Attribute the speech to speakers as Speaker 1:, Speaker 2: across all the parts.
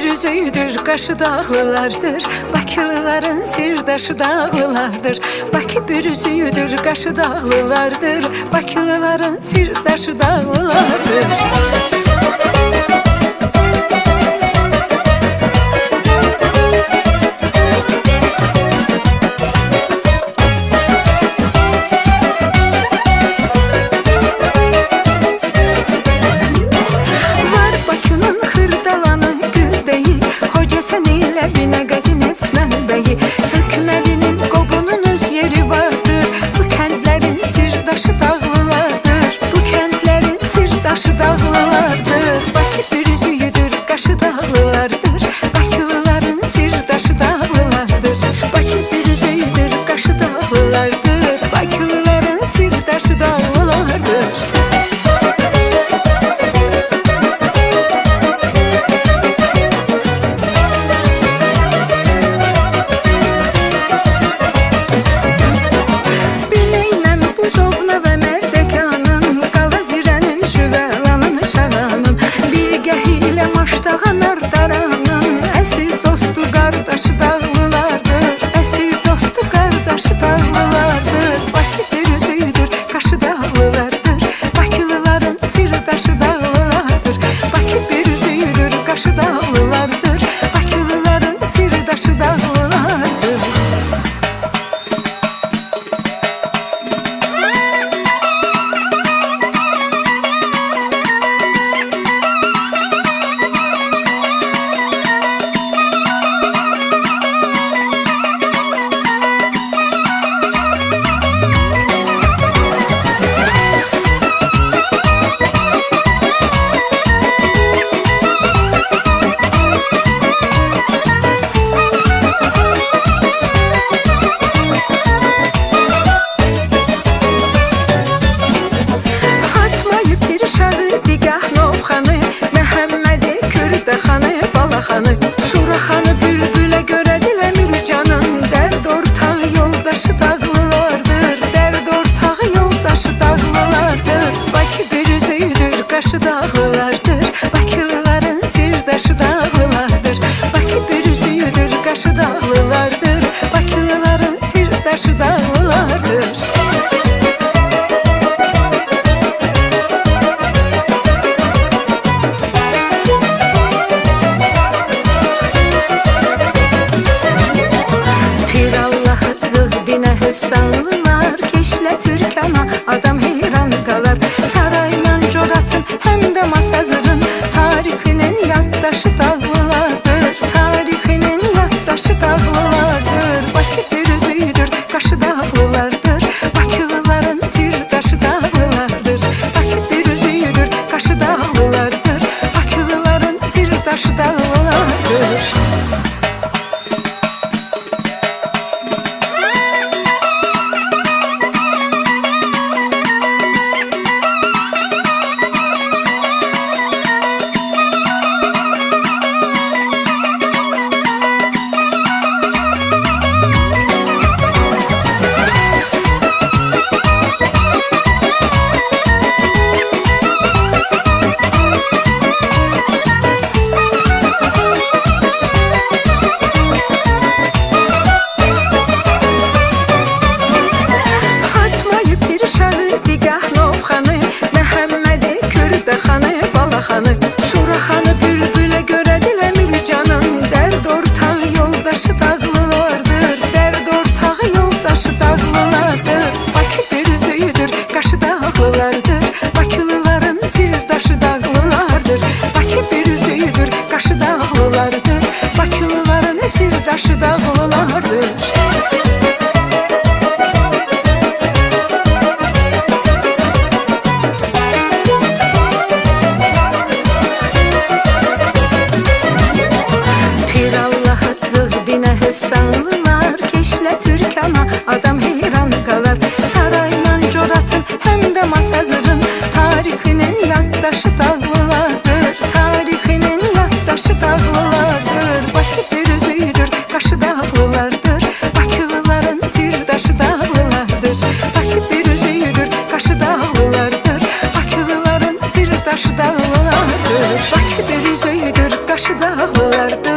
Speaker 1: üzüydür, qaşı dağlılardır. Bakılıların sirdaşı dağlılardır. Bakı bir üzüydür, qaşı dağlılardır. Bakılıların sirdaşı dağlılardır. Qaşı dağlılardır, Bakı bir üzüydür, qaşı dağlılardır. Bakılıların sirdaşı dağlılardır. Bakı bir üzüydür, qaşı dağlılardır. Bakılıların sirdaşı dağlılardır. Qardaşı dağlılardır, əsir dostu qardaşı dağlılardır. Bakı bir üzüydür, qaşı dağlılardır. Bakılıların sirdaşı dağlılardır. Bakı bir üzüydür, qaşı dağlılardır. Bakılıların sirdaşı dağlılardır. Suraxanı bülbülə görə diləmir canın. Dərd ortağı yoldaşı dağlılardır. Dərd ortağı yoldaşı dağlılardır. Bakı bir üzüydür, qaşı dağlılardır. Bakılıların sirdaşı dağlılardır. Bakı bir üzüydür, qaşı dağlılardır. Bakılıların sirdaşı dağlılardır. Hövsanlılar keşlə Türkana, adam heyran qalar. Sarayla Coratın, həm də Masazırın tarixinin yaddaşı dağlılardır. Tarixinin yaddaşı dağlılardır. Bakı bir üzüydür, qaşı dağlılardır. Bakılıların sirdaşı dağlılardır. Bakı bir üzüydür, qaşı dağlılardır. Bakılıların sirdaşı dağlılardır. Suraxanı bülbülə görə diləmir canın. Dərd ortağı yoldaşı dağlılardır. Dərd ortağı yoldaşı dağlılardır. Bakı bir üzüydür, qaşı dağlılardır. Bakılıların sirdaşı dağlılardır. Bakı bir üzüydür, qaşı dağlılardır. Bakılıların sirdaşı dağlılardır. Hövsanlılar keşlə Türkana, adam heyran qalar. Sarayla Coratın, həm də Masazırın tarixinin yaddaşı dağlılardır. Tarixinin yaddaşı dağlılardır. Bakı bir üzüydür, qaşı dağlılardır. Bakılıların sirdaşı dağlılardır. Bakı bir üzüydür, qaşı dağlılardır. Bakılıların sirdaşı dağlılardır. Bakı bir üzüydür, qaşı dağlılardır.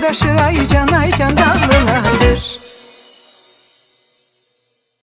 Speaker 1: yoldaşı Aycan Aycan dağlılar.